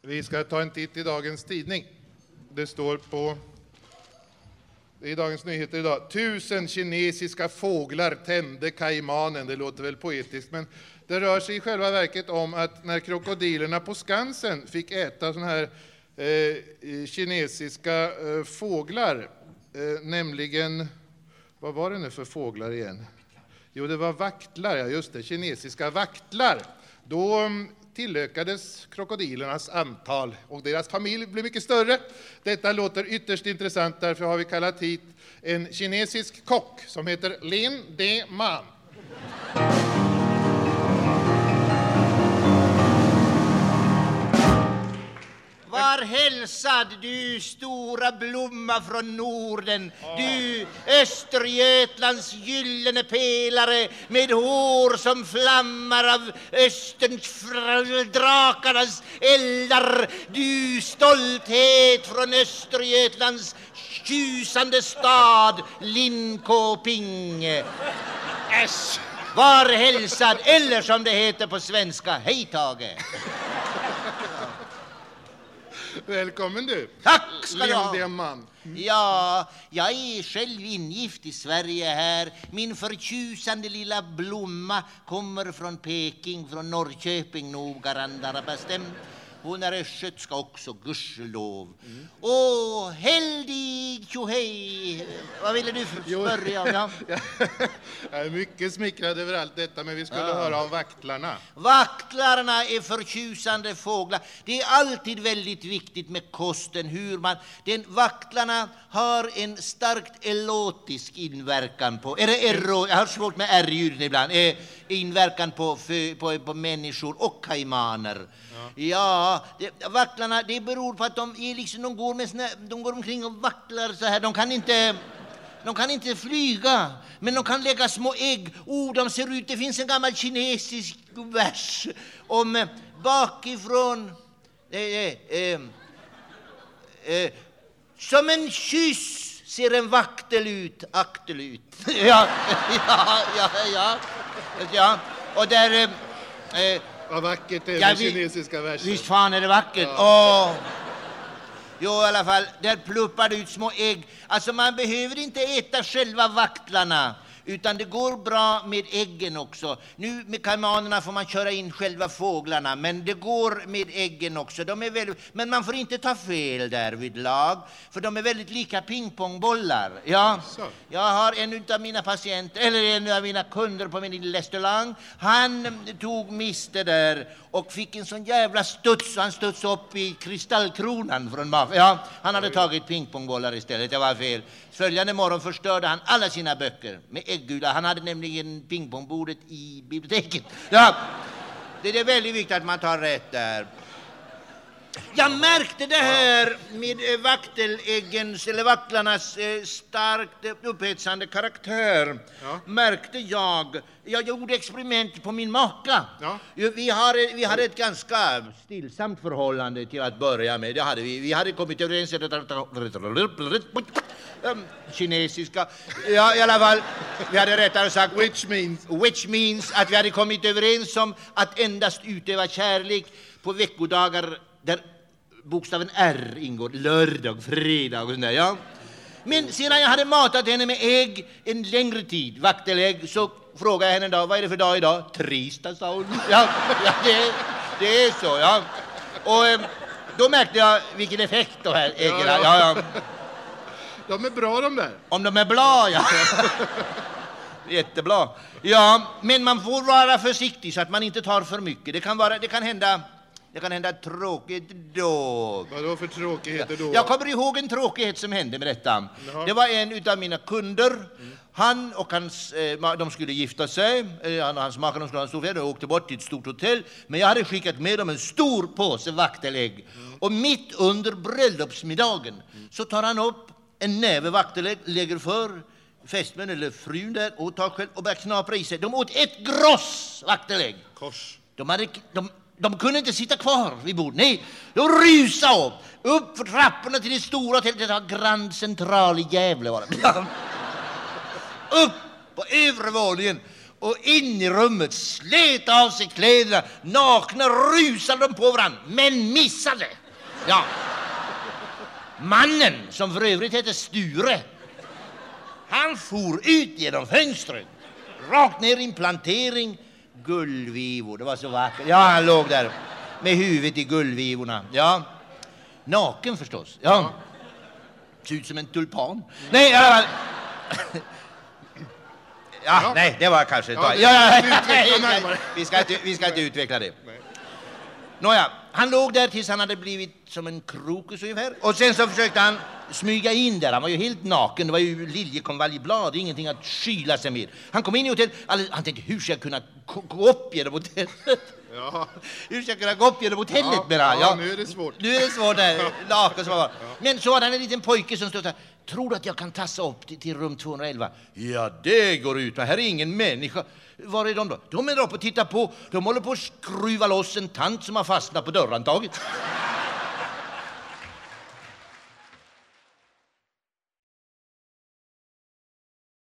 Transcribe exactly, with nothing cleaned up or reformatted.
Vi ska ta en titt i dagens tidning. Det står på i Dagens Nyheter idag. Tusen kinesiska fåglar tände kaimanen. Det låter väl poetiskt, men det rör sig i själva verket om att när krokodilerna på Skansen fick äta såna här eh, kinesiska eh, fåglar, eh, nämligen, vad var det nu för fåglar igen? Jo, det var vaktlar, ja just det, kinesiska vaktlar. Då tillökades krokodilernas antal och deras familj blev mycket större. Detta låter ytterst intressant, därför har vi kallat hit en kinesisk kock som heter Lin De Man. Var hälsad, du stora blomma från Norden, du Östergötlands gyllene pelare med hår som flammar av Österns drakarnas eldar, du stolthet från Östergötlands tjusande stad Linköping. Äsch. Var hälsad, eller som det heter på svenska, hej Tage. Välkommen du. Tack ska du ha. Man. Ja, jag är själv ingift i Sverige här. Min förtjusande lilla blomma kommer från Peking, från Norrköping noggrannare bestämt. Hon är östgötska också, gudskelov. Mm. Åh, heldig tjohej. Vad ville du börja om? Ja? Jag är mycket smickrad över allt detta, men vi skulle ja. höra om vaktlarna. Vaktlarna är förtjusande fåglar. Det är alltid väldigt viktigt med kosten, hur man... Den, vaktlarna har en starkt erotisk inverkan på... Är det ero, jag har svårt med R-ljuden ibland. Eh, inverkan på, för, på, på människor och kaimaner. Ja, ja det, vaktlarna, det beror på att de, är liksom, de, går med sina, de går omkring och vacklar så här. De kan inte... De kan inte flyga, men de kan lägga små ägg. Oh, de ser ut, det finns en gammal kinesisk vers om eh, bakifrån. Eh, eh, eh, som en kyss ser en vaktel ut, aktel ut. ja, ja, ja, ja, ja. Och där... Eh, Vad vackert är ja, den vi, kinesiska versen. Visst fan är det vackert. Ja. Åh. Jo, i alla fall, där pluppar det ut små ägg. Alltså man behöver inte äta själva vaktlarna, utan det går bra med äggen också. Nu med kaimanerna får man köra in själva fåglarna, men det går med äggen också. De är väldigt, men man får inte ta fel där vid lag, för de är väldigt lika pingpongbollar. Ja, jag har en av mina patienter, eller en av mina kunder på min lilla restaurang. Han tog miste där och fick en sån jävla studs, han studs upp i kristallkronan från maff. Ja, han hade tagit pingpongbollar istället, det var fel. Följande morgon förstörde han alla sina böcker med äggula. Han hade nämligen pingpongbordet i biblioteket. Ja, det är väldigt viktigt att man tar rätt där. Jag märkte det här med vakteläggens eller vaktlarnas eh, starkt upphetsande karaktär. Ja. Märkte jag. Jag gjorde experiment på min maka. Ja. Vi, har, vi hade ett ganska stillsamt förhållande till att börja med. Det hade vi. Vi hade kommit överens um, kinesiska. Ja, i alla fall. Vi hade rättare sagt which means which means att vi hade kommit överens om att endast utöva kärlek på veckodagar där bokstaven R ingår, lördag, fredag och sådär, ja. Men sedan jag hade matat henne med ägg en längre tid, vaktelägg, så frågade jag henne då, vad är det för dag idag? Tisdag, sa hon. Ja, ja det, det är så, ja. Och då märkte jag vilken effekt de här äggen har. Ja, ja. De är bra de där. Om de är bra, ja. Jättebra. Ja, men man får vara försiktig så att man inte tar för mycket. Det kan, vara, det kan hända... Det kan hända tråkigt då. Vad då för tråkigheter då? Jag kommer ihåg en tråkighet som hände med detta. Jaha. Det var en utav mina kunder. Mm. Han och hans, eh, de skulle gifta sig. Eh, han och hans makar, de skulle ha en stor fest. De åkte bort till ett stort hotell. Men jag hade skickat med dem en stor påse vaktelägg. Mm. Och mitt under bröllopsmiddagen mm. så tar han upp en näve vaktelägg, lägger för fästmän eller frun där och tar själv och börjar knapra i sig. De åt ett gross vaktelägg. Kors. De hade... De, De kunde inte sitta kvar vid bordet. Nej, de rusade upp. Upp för trapporna till det stora hotellet. Det var Grand Central i Gävle var det. Upp på övre våningen. Och in i rummet, slet av sig kläderna, nakna rusade de på varandra, men missade. Ja. Mannen, som för övrigt hette Sture, han for ut genom fönstret, rakt ner i en plantering, gullvivor. Det var så vackert. Ja, han låg där med huvudet i gullvivorna. Ja, naken förstås. Ja, ser ut som en tulpan. Nej, ja, ja, ja. Nej, det var kanske ja, ja, ja, ja, vi ska inte, vi ska inte utveckla det. Nej. Nåja, han låg där tills han hade blivit som en krokus ungefär. Och sen så försökte han smyga in där. Han var ju helt naken. Det var ju liljekonvaljblad, ingenting att skyla sig med. Han kom in i hotellet. Han tänkte, hur ska jag kunna gå upp genom hotellet? Ja. Hur ska jag kunna gå upp genom hotellet? Ja, med ja, ja, nu är det svårt. Nu är det svårt där, naken som var. Ja. Men så hade han en liten pojke som stod där. Tror du att jag kan tassa upp till, till rum tvåhundraelva? Ja, det går ut. Här är ingen människa. Var är de då? De är där uppe och tittar på. De håller på att skruva loss en tant som har fastnat på dörrhandtaget.